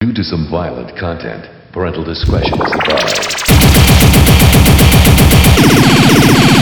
Due to some violent content, parental discretion is advised.